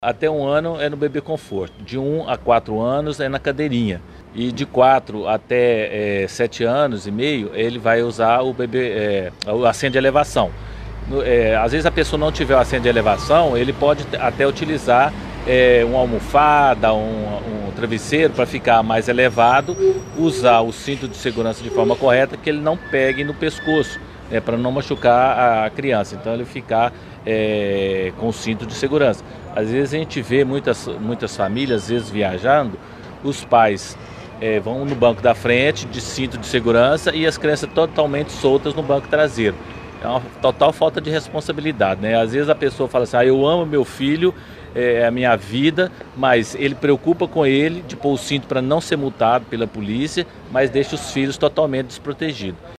Até 1 ano é no bebê conforto, de 1 a 4 anos é na cadeirinha e de 4 até 7 anos e meio ele vai usar o bebê, o assento de elevação. Às vezes a pessoa não tiver o assento de elevação, ele pode até utilizar uma almofada, um travesseiro para ficar mais elevado, usar o cinto de segurança de forma correta, que ele não pegue no pescoço, para não machucar a criança, então ele ficar com o cinto de segurança. Às vezes a gente vê muitas famílias, às vezes viajando, os pais vão no banco da frente de cinto de segurança e as crianças totalmente soltas no banco traseiro. É uma total falta de responsabilidade, né? Às vezes a pessoa fala assim, eu amo meu filho, é a minha vida, mas ele preocupa com ele de pôr o cinto para não ser multado pela polícia, mas deixa os filhos totalmente desprotegidos.